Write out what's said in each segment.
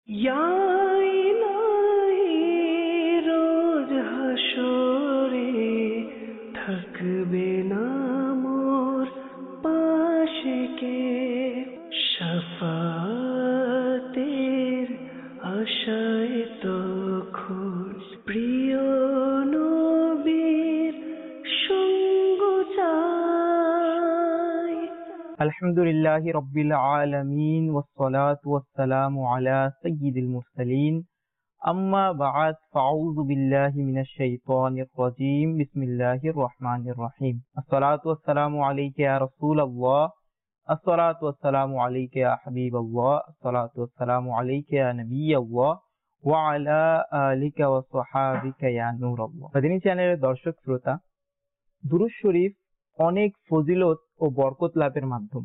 ইয়া ইলাহি রোজ হাসরে থাকবে না মোর পাশে কে, শাফাতের আশায় তখন প্রিয় নবীর সঙ্গ চাই। আলহামদুলিল্লাহি রাব্বিল আলামিন ওয়াসসালাতু ওয়াসসালামু আলা সাইয়্যিদিল মুরসালিন আম্মা বা'দ ফাআউযু বিল্লাহি মিনাশ শাইতানির রাজীম বিসমিল্লাহির রহমানির রহিম আসসালাতু ওয়াসসালামু আলাইকা ইয়া রাসূলাল্লাহ আসসালাতু ওয়াসসালামু আলাইকা ইয়া হাবিবাল্লাহ আসসালাতু ওয়াসসালামু আলাইকা ইয়া নবিয়াল্লাহ ওয়া আলা আলিকা ওয়া সাহাবিকা ইয়া নূরাল্লাহ। মাদানী চ্যানেলের দর্শক শ্রোতা, দুরূদ শরীফ অনেক ফজিলত ও বরকত লাভের মাধ্যম।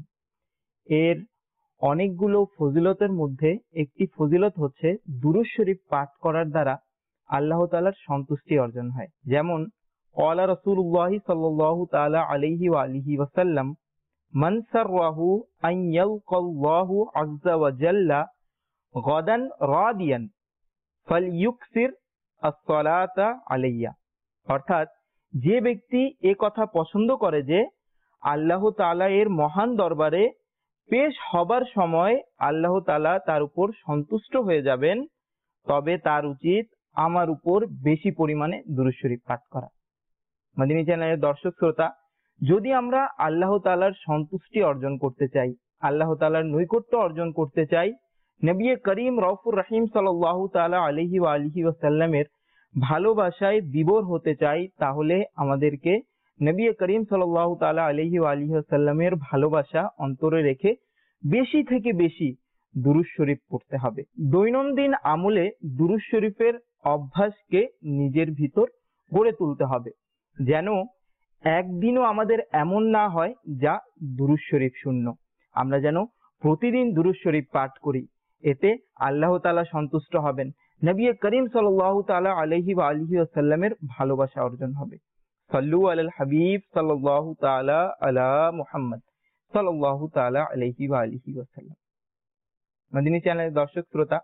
এর অনেকগুলো ফজিলতের মধ্যে একটি ফজিলত হচ্ছে দুরূদ শরীফ পাঠ করার দ্বারা আল্লাহ তাআলার সন্তুষ্টি অর্জন হয়। যেমন ক্বালা রাসূলুল্লাহ সাল্লাল্লাহু তাআলা আলাইহি ওয়া আলিহি ওয়াসাল্লাম, মান সাররাহু আন ইয়ালকাল্লাহু আযজা ওয়া জাল্লা গাদান রাদিয়ান ফালইউকসির আস-সালাতা আলাইয়া। অর্থাৎ যে ব্যক্তি এ কথা পছন্দ করে যে আল্লাহ তাআলা এর মহান দরবারে পেশ হবার সময় আল্লাহ তাআলা তার উপর সন্তুষ্ট হয়ে যাবেন, তবে তার উচিত আমার উপর বেশি পরিমাণে দুরূদ শরীফ পাঠ করা। মাদানী চ্যানেলের দর্শক শ্রোতা, যদি আমরা আল্লাহ তাআলার সন্তুষ্টি অর্জন করতে চাই, আল্লাহ তাআলার নৈকট্য অর্জন করতে চাই, নবী করিম রউফুর রহিম সাল্লাল্লাহু তাআলা আলাইহি ওয়া আলিহি ওয়াসাল্লামের ভালোবাসায় বিভোর হতে চাই, তাহলে আমাদেরকে নবী করিম সাল্লাল্লাহু তাআলা আলাইহি ওয়া আলিহি ওয়াসাল্লামের ভালোবাসা অন্তরে রেখে বেশি থেকে বেশি দুরূদ শরীফ পড়তে হবে। দৈনন্দিন আমলে দুরূদ শরীফের অভ্যাসকে নিজের ভিতর গড়ে তুলতে হবে, যেন একদিনও আমাদের এমন না হয় যা দুরূদ শরীফ শূন্য। আমরা যেন প্রতিদিন দুরূদ শরীফ পাঠ করি, এতে আল্লাহ তাআলা সন্তুষ্ট হবেন, নবী করিম সাল্লাল্লাহু তাআলা আলাইহি ওয়া আলিহি ওয়াসাল্লামের ভালোবাসা অর্জন হবে। সাল্লু আলাল হাবিব সাল্লাল্লাহু তাআলা আলা মুহাম্মদ সাল্লাল্লাহু তাআলা আলাইহি ওয়া আলিহি ওয়াসাল্লাম। মাদানী চ্যানেলের দর্শক শ্রোতা,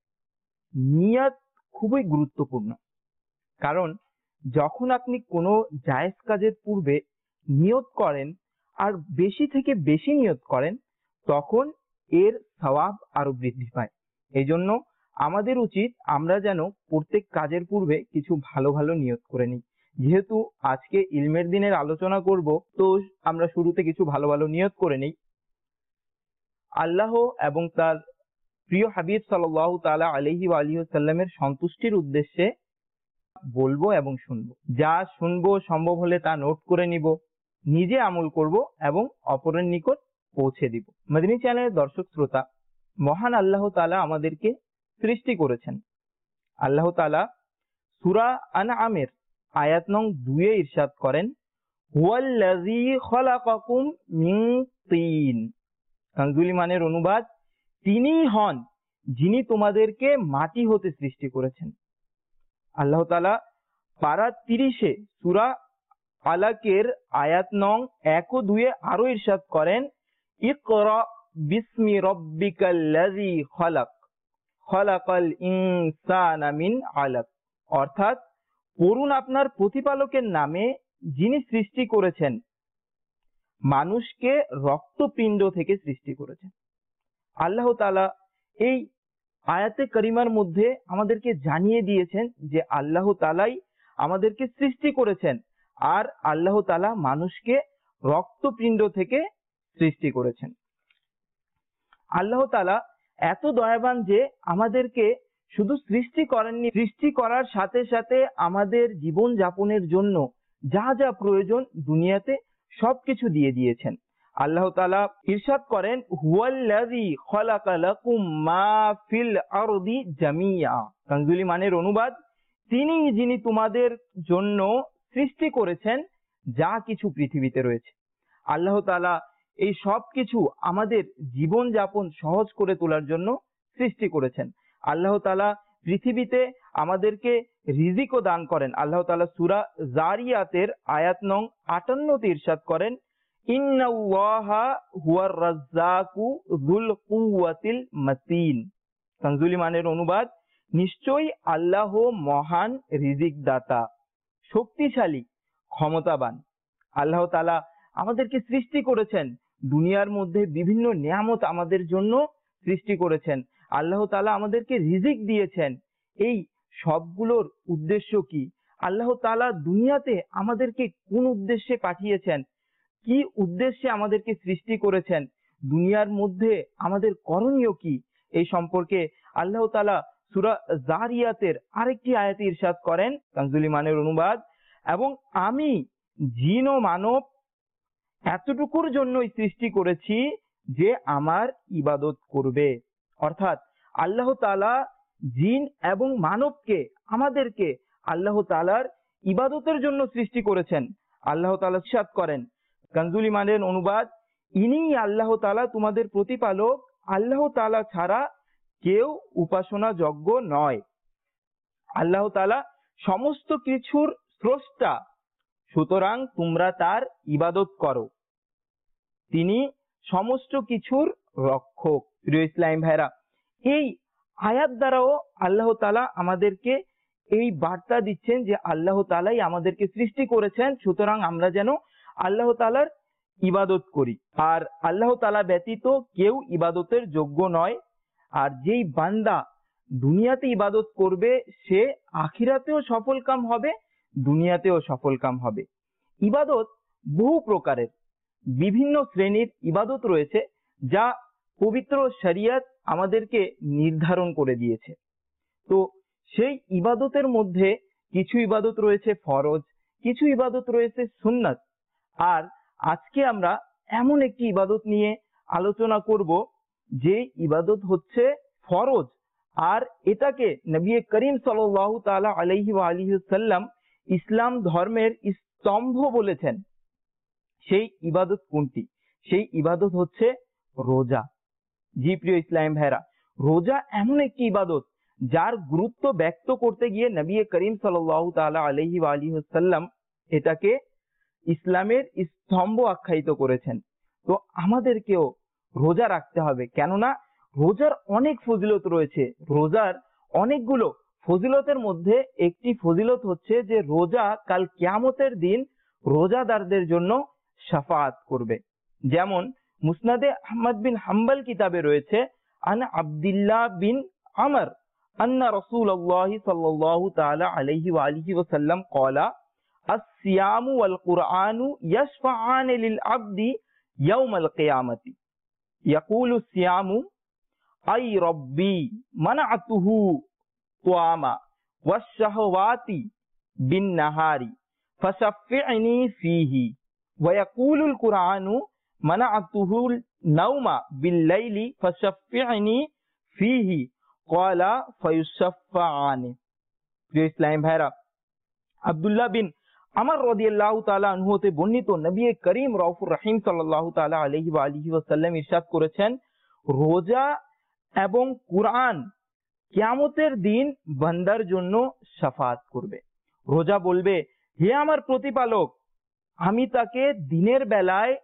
নিয়ত খুবই গুরুত্বপূর্ণ। কারণ যখন আপনি কোনো জায়েজ কাজের পূর্বে নিয়ত করেন আর বেশি থেকে বেশি নিয়ত করেন, তখন এর সওয়াব আরো বৃদ্ধি পায়। এই জন্য আমাদের উচিত আমরা যেন প্রত্যেক কাজের পূর্বে কিছু ভালো ভালো নিয়ত করে নিই। যেহেতু আজকে ইলমের দিনের আলোচনা করব, তো আমরা শুরুতে কিছু ভালো ভালো নিয়ত করে নিই। আল্লাহ এবং তার প্রিয় হাবিব সাল্লাল্লাহু তাআলা আলাইহি ওয়া আলিহি ওয়াসাল্লামের সন্তুষ্টির উদ্দেশ্যে বলবো এবং শুনবো। যা শুনবো সম্ভব হলে তা নোট করে নিব, নিজে আমল করব এবং অপরের নিকট পৌঁছে দিব। মাদানী চ্যানেলের দর্শক শ্রোতা, মহান আল্লাহ তাআলা আমাদেরকে সৃষ্টি করেছেন। আল্লাহ তাআলা সূরা আনআমের আয়াত নং 2 এ ইরশাদ করেন, হুয়াল্লাযী খালাকাকুম মিন তিন। তানজুলি মানের অনুবাদ, তিনিই হন যিনি তোমাদেরকে মাটি হতে সৃষ্টি করেছেন। আল্লাহ তাআলা পারা 30 এ সূরা আলাকের আয়াত নং 1 ও 2 এ আরো ইরশাদ করেন, ইকরা বিসমি রাব্বিকাল্লাযী খালাক খালাকাল ইনসানা মিন আলাক। অর্থাৎ পড়ুন আপনার প্রতিপালকের নামে, যিনি সৃষ্টি করেছেন মানুষকে রক্তপিণ্ড থেকে সৃষ্টি করেছেন। আল্লাহ তাআলা এই আয়াতে কারিমার মধ্যে আমাদেরকে জানিয়ে দিয়েছেন যে আল্লাহ তাআলাই আমাদেরকে সৃষ্টি করেছেন, আর আল্লাহ তাআলা মানুষকে রক্তপিণ্ড থেকে সৃষ্টি করেছেন। আল্লাহ তাআলা এত দয়াবান যে আমাদেরকে শুধু সৃষ্টি করেননি, সৃষ্টি করার সাথে সাথে আমাদের জীবন যাপনের জন্য যা যা প্রয়োজন দুনিয়াতে সবকিছু দিয়ে দিয়েছেন। আল্লাহ তাআলা ইরশাদ করেন, হুয়াল্লাযী খালাকা লাকুম মা ফিল আরদি জামিয়া। তানজুলি মানের অনুবাদ, তিনি যিনি তোমাদের জন্য সৃষ্টি করেছেন যা কিছু পৃথিবীতে রয়েছে। আল্লাহ তাআলা এই সব কিছু আমাদের জীবন যাপন সহজ করে তোলার জন্য সৃষ্টি করেছেন। আল্লাহ তাআলা পৃথিবীতে আমাদেরকে রিজিকও দান করেন। আল্লাহ তাআলা সূরা জারিয়াতের আয়াত নং 58 তে ইরশাদ করেন, ইন্নাল্লাহা হুয়ার রাজ্জাকু যুল কুওয়াতিল মাতিন। কানজুল ইমানের অনুবাদ, নিশ্চয়ই আল্লাহ মহান রিজিক দাতা, শক্তিশালী, ক্ষমতাবান। আল্লাহ তাআলা আমাদেরকে সৃষ্টি করেছেন, দুনিয়ার মধ্যে বিভিন্ন নিয়ামত আমাদের জন্য সৃষ্টি করেছেন। আল্লাহ তাআলা আমাদেরকে রিজিক দিয়েছেন। এই সবগুলোর উদ্দেশ্য কি? আল্লাহ তাআলা দুনিয়াতে আমাদেরকে কোন উদ্দেশ্যে পাঠিয়েছেন, কি উদ্দেশ্যে আমাদেরকে সৃষ্টি করেছেন, দুনিয়ার মধ্যে আমাদের করণীয় কি, এই সম্পর্কে আল্লাহ তাআলা সূরা জারিয়াতের আরেকটি আয়াতে ইরশাদ করেন। কানজুল ইমানের অনুবাদ, এবং আমি জিন ও মানব এতটুকুর জন্যই সৃষ্টি করেছি যে আমার ইবাদত করবে। অর্থাৎ আল্লাহ তাআলা জিন এবং মানবকে, আমাদেরকে আল্লাহ তাআলার ইবাদতের জন্য সৃষ্টি করেছেন। আল্লাহ তাআলা ইরশাদ করেন, কানজুল ইমানের অনুবাদ, ইনিই আল্লাহ তাআলা তোমাদের প্রতিপালক, আল্লাহ তাআলা ছাড়া কেউ উপাসনা যোগ্য নয়। আল্লাহ তাআলা সমস্ত কিছুর স্রষ্টা, সুতরাং তোমরা তার ইবাদত করো, তিনি সমস্ত কিছুর রক্ষক। প্রিয় ইসলাম ভাইরা, এই আয়াত দ্বারাও আল্লাহ তাআলা আমাদেরকে এই বার্তা দিচ্ছেন যে আল্লাহ তাআলাই আমাদেরকে সৃষ্টি করেছেন, সুতরাং আমরা যেন আল্লাহ তাআলার ইবাদত করি। আর আল্লাহ তাআলা ব্যতীত কেউ ইবাদতের যোগ্য নয়। আর যেই বান্দা দুনিয়াতে ইবাদত করবে সে আখিরাতেও সফলকাম হবে, দুনিয়াতেও সফলকাম হবে। ইবাদত বহু প্রকারের, বিভিন্ন শ্রেণীর ইবাদত রয়েছে যা পবিত্র শরিয়ত আমাদেরকে নির্ধারণ করে দিয়েছে। তো সেই ইবাদতের মধ্যে কিছু ইবাদত রয়েছে ফরজ, কিছু ইবাদত রয়েছে সুন্নাত। আর আজকে আমরা এমন একটি ইবাদত নিয়ে আলোচনা করব যে ইবাদত হচ্ছে ফরজ, আর এটাকে নবী করিম সাল্লাল্লাহু তাআলা আলাইহি ওয়া আলিহি ওয়াসাল্লাম ইসলাম ধর্মের স্তম্ভ বলেছেন। সেই ইবাদত কোনটি? সেই ইবাদত হচ্ছে রোজা। জি প্রিয় ইসলাম ভাইরা, রোজা এমন একটি ইবাদত যার গুরুত্ব ব্যক্ত করতে গিয়ে নবী করিম সাল্লাল্লাহু তাআলা আলাইহি ওয়া আলিহি ওয়াসাল্লাম এটাকে ইসলামের স্তম্ভ আখ্যায়িত করেছেন। তো আমাদেরকেও রোজা রাখতে হবে, কেননা রোজার অনেক ফজিলত রয়েছে। রোজার অনেকগুলো ফজিলতের মধ্যে একটি ফজিলত হচ্ছে যে রোজা কাল কিয়ামতের দিন রোজাদারদের জন্য শাফাআত করবে। যেমন মুসনাদে আহমদ বিন হাম্বল কিতাবে রয়েছে, আন আব্দুল্লাহ বিন আমর আন্না রাসূলুল্লাহ সাল্লাল্লাহু তাআলা আলাইহি ওয়া আলিহি ওয়াসাল্লাম ক্বালা الصيام والقرآن يشفعان للعبد يوم القيامة يقول الصيام أي ربي منعته طعاما والشهوات بالنهار فشفعني فيه ويقول القرآن منعته النوم بالليل فشفعني فيه قال فيشفعان। প্রিয় ইসলাম ভাইরা, আব্দুল্লাহ বিন আমর রাদিয়াল্লাহু তাআলা আনহু হতে বর্ণিত, নবী করিম রাউফুর রহিম সাল্লাল্লাহু তাআলা আলাইহি ওয়া আলিহি ওয়াসাল্লাম ইরশাদ করেছেন, রোজা এবং কুরআন কিয়ামতের দিন বান্দার জন্য শাফাআত করবে। রোজা বলবে, হে আমার প্রতিপালক, আমি তাকে দিনের বেলায়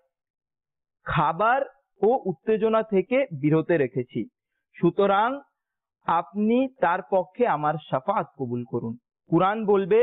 খাবার ও উত্তেজনা থেকে বিরত রেখেছি, সুতরাং আপনি তার পক্ষে আমার শাফাআত কবুল করুন। কুরআন বলবে,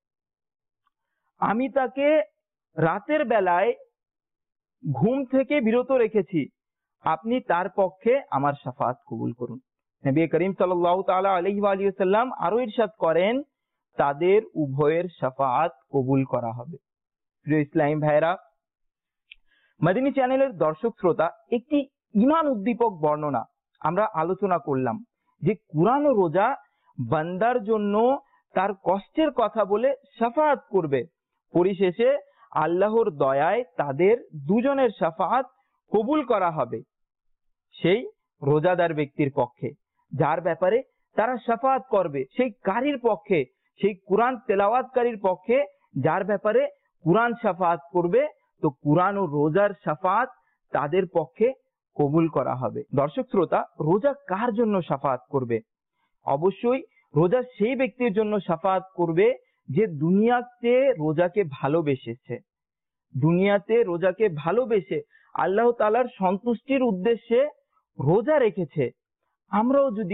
আমি তাকে রাতের বেলায় ঘুম থেকে বিরত রেখেছি, আপনি তার পক্ষে আমার শাফাআত কবুল করুন। নবী করিম সাল্লাল্লাহু তাআলা আলাইহি ওয়া আলিহি ওয়াসাল্লাম আরো ইরশাদ করেন, তাদের উভয়ের শাফাআত কবুল করা হবে। প্রিয় ইসলাম ভাইরা, মদিনী চ্যানেলের দর্শক শ্রোতা, একটি ঈমান উদ্দীপক বর্ণনা আমরা আলোচনা করলাম যে কুরআন ও রোজা বান্দার জন্য তার কষ্টের কথা বলে শাফাআত করবে। পরিশেষে আল্লাহর দয়ায় তাদের দুজনের শাফাআত কবুল করা হবে সেই রোজাদার ব্যক্তির পক্ষে, যার ব্যাপারে তারা শাফাআত করবে, সেই কারীর পক্ষে, সেই কুরআন তেলাওয়াতকারীর পক্ষে যার ব্যাপারে কুরআন শাফাআত করবে। তো কুরআন ও রোজার শাফাআত তাদের পক্ষে কবুল করা হবে। দর্শক শ্রোতা, রোজা কার জন্য শাফাআত করবে? অবশ্যই রোজা সেই ব্যক্তির জন্য শাফাআত করবে যে দুনিয়াতে রোজাকে ভালোবেসেছে, দুনিয়াতে রোজাকে ভালোবেসে আল্লাহ তাআলার সন্তুষ্টির উদ্দেশ্যে রোজা রেখেছে। আমরাও যদি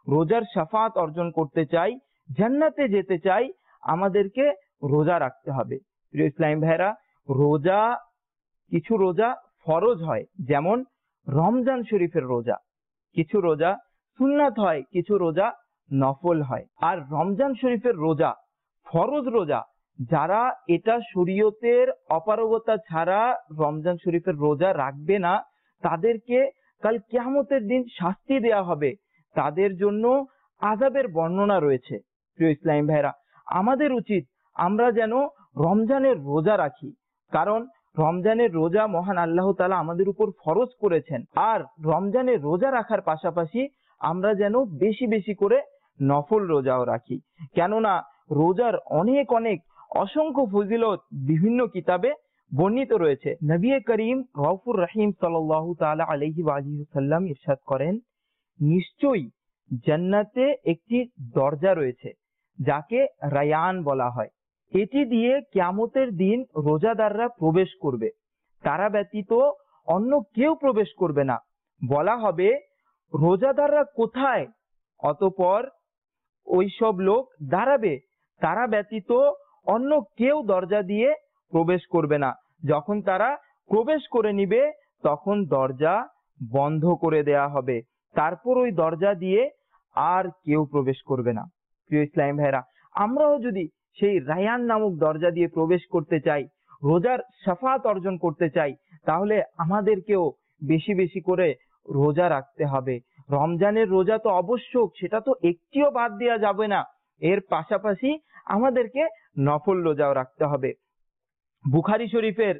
রোজার শাফাত অর্জন করতে চাই, জান্নাতে যেতে চাই, আমাদেরকে রোজা রাখতে হবে। প্রিয় ইসলাম ভাইরা, রোজা, কিছু রোজা ফরজ হয়, যেমন রমজান শরীফের রোজা। কিছু রোজা সুন্নাত হয়, কিছু রোজা নফল হয়। আর রমজান শরীফের রোজা ফরজ রোজা, যারা এটা শরীয়তের অপারগতা ছাড়া রমজান শরীফের রোজা রাখবে না, তাদেরকে কাল কিয়ামতের দিন শাস্তি দেয়া হবে, তাদের জন্য আযাবের বর্ণনা রয়েছে। প্রিয় ইসলাম ভাইরা, আমাদের উচিত আমরা যেন রমজানের রোজা রাখি, কারণ রমজানের রোজা মহান আল্লাহ তাআলা আমাদের উপর ফরজ করেছেন। আর রমজানের রোজা রাখার পাশাপাশি আমরা যেন বেশি বেশি করে নফল রোজাও রাখি, কেননা রোজার অনেক অনেক অসংখ্য ফজিলত বিভিন্ন কিতাবে বর্ণিত রয়েছে। নবী করিম রউফুর রহিম সাল্লাল্লাহু তাআলা আলাইহি ওয়া আলিহি ওয়াসাল্লাম ইরশাদ করেন, নিশ্চয়ই জান্নাতে একটি দরজা রয়েছে যাকে রায়ান বলা হয়। এটি দিয়ে কিয়ামতের দিন রোজাদাররা প্রবেশ করবে, তারা ব্যতীত অন্য কেউ প্রবেশ করবে না। বলা হবে, রোজাদাররা কোথায়? অতঃপর ওইসব লোক দাঁড়াবে, তারা ব্যতীত অন্য কেউ দরজা দিয়ে প্রবেশ করবে না। যখন তারা প্রবেশ করে নিবে, তখন দরজা বন্ধ করে দেয়া হবে, তারপর ওই দরজা দিয়ে আর কেউ প্রবেশ করবে না। প্রিয় ইসলাম ভাইরা, আমরাও যদি সেই রায়ান নামক দরজা দিয়ে প্রবেশ করতে চাই, রোজার শাফাত অর্জন করতে চাই, তাহলে আমাদেরকেও বেশি বেশি করে রোজা রাখতে হবে। রমজানের রোজা তো আবশ্যক, সেটা তো একটিও বাদ দেওয়া যাবে না। এর পাশাপাশি আমাদেরকে নফল রোজাও রাখতে হবে। বুখারী শরীফের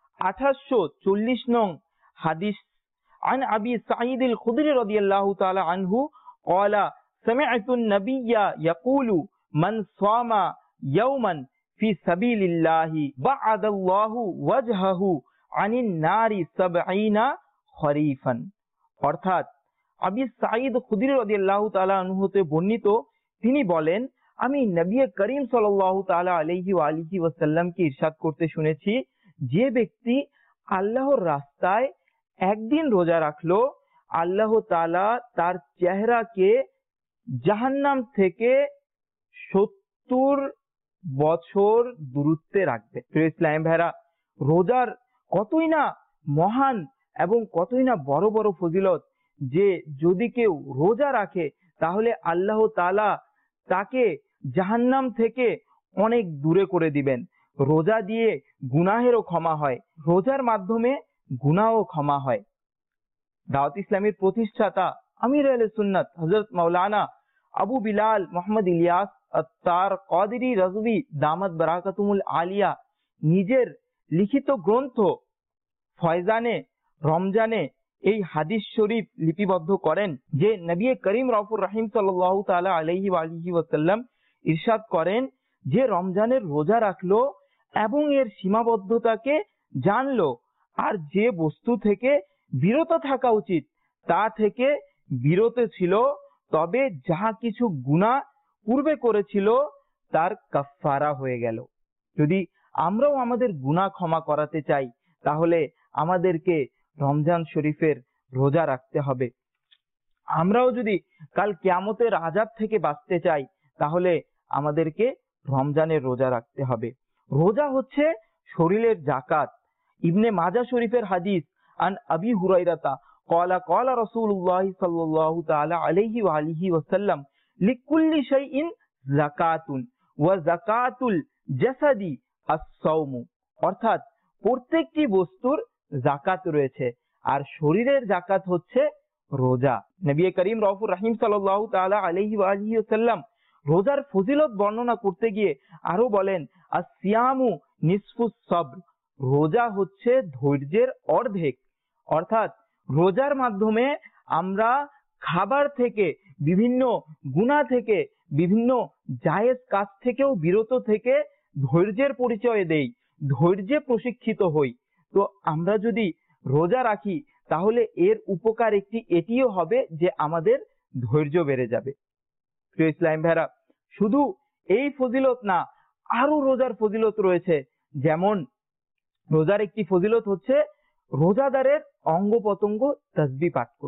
2840 নং হাদিস, عن أبي سعيد الخدري رضي الله تعالى عنه قال سمعت النبي يقول من صام يوما في سبيل الله بعد الله وجهه عن النار 70 خريفا। অর্থাৎ আবি সাঈদ খুদরি রাদিয়াল্লাহু তাআলা আনহু হতে বর্ণিত, তিনি বলেন, আমি নবী করিম সাল্লাল্লাহু তাআলা আলাইহি ওয়া আলিহি ওয়াসাল্লামকে ইরশাদ করতে শুনেছি, যে ব্যক্তি আল্লাহর রাস্তায় একদিন রোজা রাখলো, আল্লাহ তাআলা তার চেহারাকে জাহান্নাম থেকে 70 বছর দূরত্বে রাখবে। প্রিয় ইসলাম ভাইরা, রোজার কতই না মহান এবং কতই না বড় বড় ফজিলত, যে যদি কেউ রোজা রাখে তাহলে আল্লাহ তাআলা তাকে জাহান্নাম থেকে অনেক দূরে করে দিবেন। রোজা দিয়ে গুনাহেরও ক্ষমা হয়, রোজার মাধ্যমে গুনাহও ক্ষমা হয়। দাওয়াত ইসলামের প্রতিষ্ঠাতা আমির আহলে সুন্নাত হযরত মাওলানা আবু বিলাল মোহাম্মদ ইলিয়াস আত্তার কাদেরী রাজভী দামাত বারাকাতুমুল আলিয়া নিজের লিখিত গ্রন্থ ফয়জানে রমজানে এই হাদিস শরীফ লিপিবদ্ধ করেন, যে নবী করিম রউফুর রহিম সাল্লাল্লাহু তাআলা আলাইহি ওয়া আলিহি ওয়াসাল্লাম ইরশাদ করেন, যে রমজানের রোজা রাখলো এবং এর সীমাবদ্ধতাকে জানলো, আর যে বস্তু থেকে বিরত থাকা উচিত তা থেকে বিরত ছিল, তবে যাহা কিছু গুনাহ পূর্বে করেছিল তার কাফফারা হয়ে গেল। যদি আমরাও আমাদের গুনাহ ক্ষমা করাতে চাই, তাহলে আমাদেরকে রমজান শরীফের রোজা রাখতে হবে। আমরাও যদি কাল কিয়ামতের আযাব থেকে বাঁচতে চাই, তাহলে আমাদেরকে রমজানের রোজা রাখতে হবে। রোজা হচ্ছে শরীরের যাকাত। ইবনে মাজাহ শরীফের হাদিস, আন আবি হুরায়রাতা ক্বালা ক্বালা রাসূলুল্লাহ সাল্লাল্লাহু তাআলা আলাইহি ওয়া আলিহি ওয়াসাল্লাম লিকুল্লি শাইইন যাকাতুন ওয়া যাকাতুল জাসাদি আস-সাওমু। অর্থাৎ প্রত্যেকটি বস্তুর যাকাত রয়েছে, আর শরীরের যাকাত হচ্ছে রোজা। নবী করিম রউফুর রহিম সাল্লাল্লাহু তাআলা আলাইহি ওয়া আলিহি ওয়াসাল্লাম রোজার ফজিলত বর্ণনা করতে গিয়ে আরো বলেন, আসিয়ামু নিসফুস সবর, রোজা হচ্ছে ধৈর্যের অর্ধেক। অর্থাৎ রোজার মাধ্যমে আমরা খাবার থেকে, বিভিন্ন গুনাহ থেকে, বিভিন্ন জায়েজ কাজ থেকেও বিরত থেকে ধৈর্যের পরিচয় দেই, ধৈর্যে প্রশিক্ষিত হই। তো আমরা যদি রোজা রাখি, তাহলে এর উপকার এটিও হবে যে আমাদের ধৈর্য বেড়ে যাবে। প্রিয় ইসলাম ভাইরা, শুধু এই ফজিলত না, আরো রোজার ফজিলত রয়েছে। যেমন রোজার একটি ফজিলত হচ্ছে রোজাদারের অঙ্গ প্রত্যঙ্গ তাসবিহ পাঠ করবে।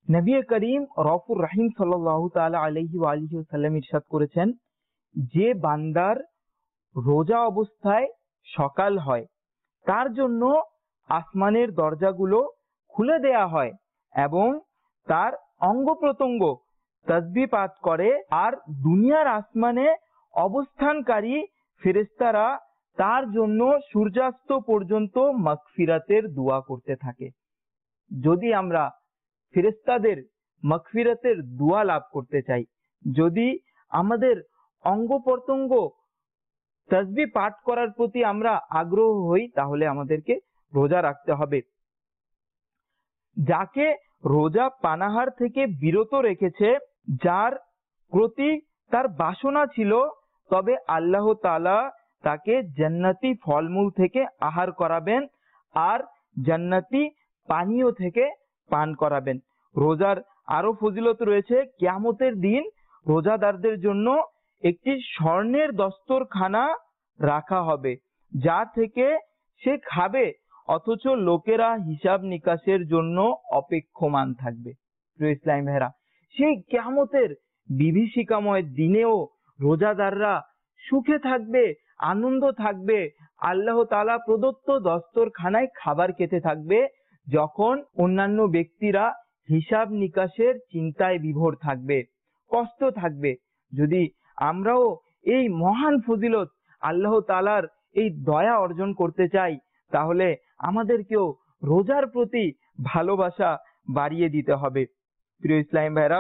নবী করিম রফুর রহিম সাল্লাল্লাহু তাআলা আলাইহি ওয়া আলিহি ওয়াসাল্লাম ইরশাদ করেছেন, যে বান্দার রোজা অবস্থায় সকাল হয় তার জন্য আসমানের দরজাগুলো খুলে দেয়া হয় এবং তার অঙ্গ প্রত্যঙ্গ তাসবিহ পাঠ করে, আর দুনিয়ার আসমানে অবস্থানকারী ফেরেশতারা তার জন্য সূর্যাস্ত পর্যন্ত মাগফিরাতের দোয়া করতে থাকে। যদি আমরা ফেরেশতাদের মাগফিরাতের দোয়া লাভ করতে চাই, যদি আমাদের অঙ্গ প্রত্যঙ্গ তাসবিহ পাঠ করার প্রতি আমরা আগ্রহ হই, তাহলে আমাদেরকে রোজা রাখতে হবে। যাকে রোজা পানাহার থেকে বিরত রেখেছে, যার প্রতি তার বাসনা ছিল, তবে আল্লাহ তাআলা তাকে জান্নাতি ফলমূল থেকে আহার করাবেন আর জান্নাতি পানীয় থেকে পান করাবেন। রোজার আরো ফজিলত রয়েছে। কিয়ামতের দিন রোজাদারদের জন্য একটি স্বর্ণের দস্তরখানা রাখা হবে, যা থেকে সে খাবে, অথচ লোকেরা হিসাব নিকাশের জন্য অপেক্ষমান থাকবে। প্রিয় ইসলামী ভাইরা, সেই কিয়ামতের বিভীষিকাময় দিনেও রোজাদাররা সুখে থাকবে, আনন্দ থাকবে, আল্লাহ তাআলা প্রদত্ত দস্তরখানায় খাবার খেতে থাকবে, যখন অন্যান্য ব্যক্তিরা হিসাব নিকাশের চিন্তায় বিভোর থাকবে, কষ্ট থাকবে। যদি আমরাও এই মহান ফজিলত আল্লাহ তাআলার এই দয়া অর্জন করতে চাই, তাহলে আমাদেরকেও রোজার প্রতি ভালোবাসা বাড়িয়ে দিতে হবে। প্রিয় ইসলামী ভাইরা,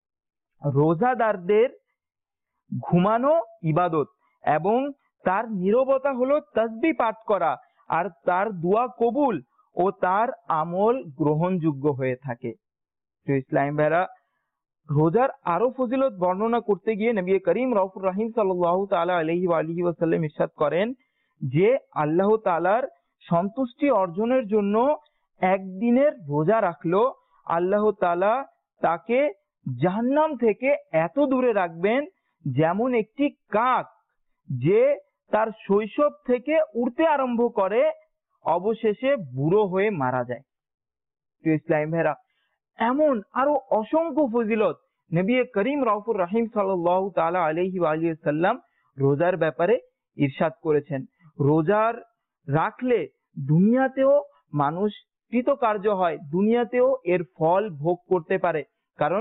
রোজাদারদের ঘুমানো ইবাদত এবং তার নীরবতা হলো তাসবিহ পাঠ করা, আর তার দোয়া কবুল ও তার আমল গ্রহণযোগ্য হয়ে থাকে। প্রিয় ইসলামী ভাইরা, রোজার আরো ফজিলত বর্ণনা করতে গিয়ে নবী করিম রউফুর রহিম সাল্লাল্লাহু তাআলা আলাইহি ওয়া আলিহি ওয়াসাল্লাম ইরশাদ করেন যে আল্লাহ তাআলার সন্তুষ্টি অর্জনের জন্য একদিনের রোজা রাখলো, আল্লাহ তাআলা তাকে জাহান্নাম থেকে এত দূরে রাখবেন যেমন একটি কাক যে তার শৈশব থেকে উড়তে আরম্ভ করে অবশেষে বুড়ো হয়ে মারা যায়। প্রিয় ইসলামী ভাইরা, এমন আরো অসংখ্য ফজিলত নবী করিম রউফুর রহিম সাল্লাল্লাহু তাআলা আলাইহি ওয়া আলিহি ওয়াসাল্লাম রোজার ব্যাপারে ইরশাদ করেছেন। রোজার রাখলে দুনিয়াতেও মানুষ কৃতকার্য হয়, দুনিয়াতেও এর ফল ভোগ করতে পারে, কারণ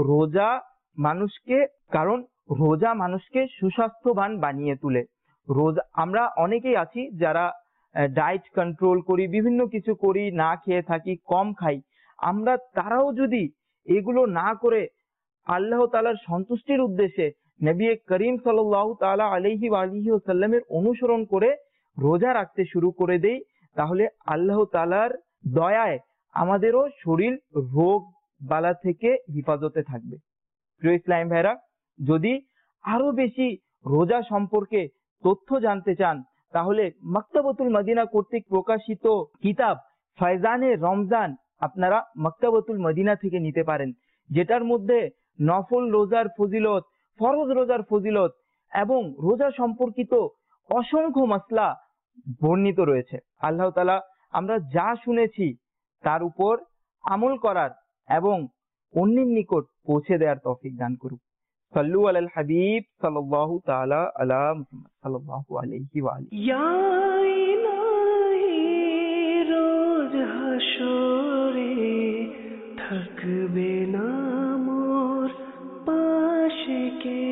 রোজা মানুষকে সুস্বাস্থ্যবান বানিয়ে তোলে। রোজা আমরা অনেকেই আছি যারা ডায়েট কন্ট্রোল করি, বিভিন্ন কিছু করি, না খেয়ে থাকি, কম খাই। আমরা তারাও যদি এগুলো না করে আল্লাহ তাআলার সন্তুষ্টির উদ্দেশ্যে নবী করিম সাল্লাল্লাহু তাআলা আলাইহি ওয়া আলিহি ওয়াসাল্লামের অনুসরণ করে রোজা রাখতে শুরু করে দেই, তাহলে আল্লাহ তাআলার দয়ায় আমাদেরও শরীর রোগ বালা থেকে হিফাজতে থাকবে। প্রিয় ইসলামী ভাইরা, যদি আরো বেশি রোজা সম্পর্কে তথ্য জানতে চান, তাহলে মাকতাবাতুল মদিনা কর্তৃক প্রকাশিত কিতাব ফয়জানে রমজান আপনারা মাকতাবাতুল মদিনা থেকে নিতে পারেন, যেটার মধ্যে নফল রোজার ফজিলত, ফরজ রোজার ফজিলত এবং রোজা সম্পর্কিত অসংখ্য মাসলা বর্ণিত রয়েছে। আল্লাহ তাআলা আমরা যা শুনেছি তার উপর আমল করার এবং অন্যের নিকট পৌঁছে দেওয়ার তৌফিক দান করুক। সাল্লু আলাল হাবিব সাল্লাল্লাহু তাআলা আলা মুহাম্মদ সাল্লাল্লাহু আলাইহি ওয়া আলিহি। ইয়া ইলাহি, রোজ হাসরে থাকবে না মোর পাশে কে?